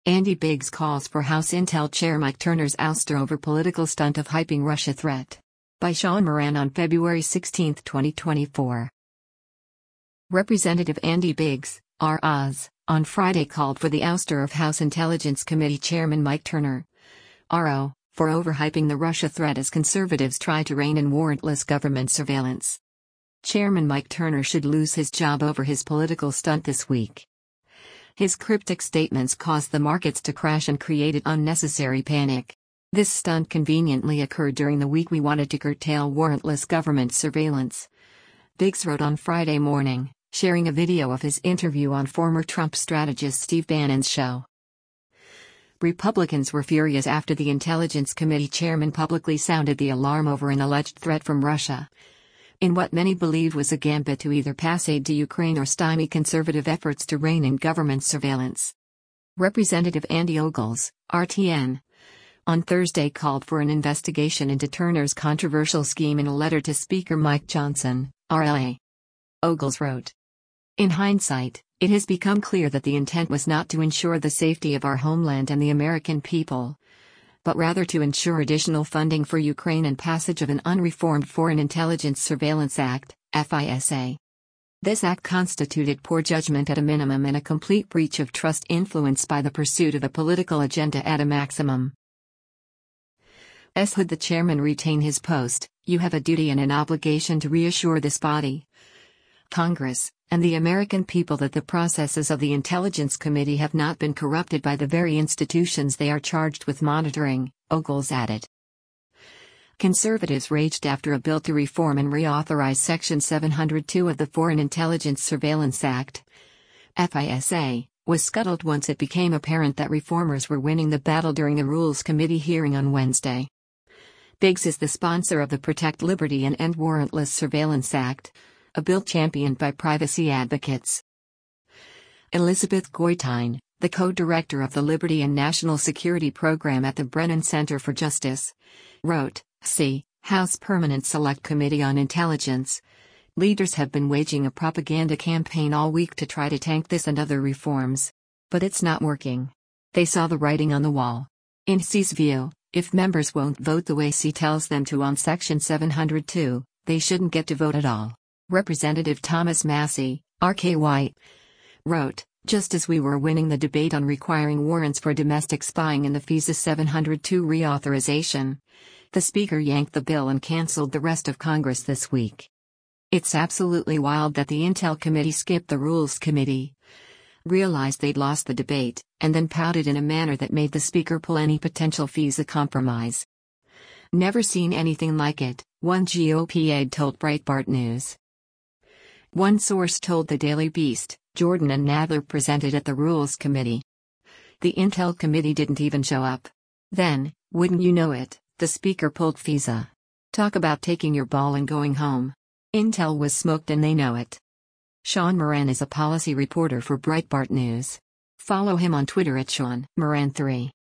Andy Biggs calls for House Intel Chair Mike Turner's ouster over political stunt of hyping Russia threat. By Sean Moran on February 16, 2024. Representative Andy Biggs, R.Oz., on Friday called for the ouster of House Intelligence Committee Chairman Mike Turner, R.O., for overhyping the Russia threat as conservatives try to rein in warrantless government surveillance. Chairman Mike Turner should lose his job over his political stunt this week. His cryptic statements caused the markets to crash and created unnecessary panic. This stunt conveniently occurred during the week we wanted to curtail warrantless government surveillance, Biggs wrote on Friday morning, sharing a video of his interview on former Trump strategist Steve Bannon's show. Republicans were furious after the Intelligence Committee chairman publicly sounded the alarm over an alleged threat from Russia, in what many believed was a gambit to either pass aid to Ukraine or stymie conservative efforts to rein in government surveillance. Representative Andy Ogles, RTN, on Thursday called for an investigation into Turner's controversial scheme in a letter to Speaker Mike Johnson, RLA. Ogles wrote, "In hindsight, it has become clear that the intent was not to ensure the safety of our homeland and the American people, but rather to ensure additional funding for Ukraine and passage of an unreformed Foreign Intelligence Surveillance Act, FISA. This act constituted poor judgment at a minimum and a complete breach of trust influenced by the pursuit of a political agenda at a maximum. Should the chairman retain his post, you have a duty and an obligation to reassure this body, Congress, and the American people that the processes of the Intelligence Committee have not been corrupted by the very institutions they are charged with monitoring," Ogles added. Conservatives raged after a bill to reform and reauthorize Section 702 of the Foreign Intelligence Surveillance Act, FISA, was scuttled once it became apparent that reformers were winning the battle during the Rules Committee hearing on Wednesday. Biggs is the sponsor of the Protect Liberty and End Warrantless Surveillance Act, a bill championed by privacy advocates. Elizabeth Goitein, the co-director of the Liberty and National Security Program at the Brennan Center for Justice, wrote, "See, House Permanent Select Committee on Intelligence. Leaders have been waging a propaganda campaign all week to try to tank this and other reforms. But it's not working. They saw the writing on the wall. In C's view, if members won't vote the way C tells them to on Section 702, they shouldn't get to vote at all." Representative Thomas Massie, RKY, wrote, "Just as we were winning the debate on requiring warrants for domestic spying in the FISA 702 reauthorization, the Speaker yanked the bill and canceled the rest of Congress this week. It's absolutely wild that the Intel Committee skipped the Rules Committee, realized they'd lost the debate, and then pouted in a manner that made the Speaker pull any potential FISA compromise. Never seen anything like it," one GOP aide told Breitbart News. One source told the Daily Beast, Jordan and Nadler presented at the Rules Committee. The Intel Committee didn't even show up. Then, wouldn't you know it, the Speaker pulled FISA. Talk about taking your ball and going home. Intel was smoked and they know it. Sean Moran is a policy reporter for Breitbart News. Follow him on Twitter at Sean Moran3.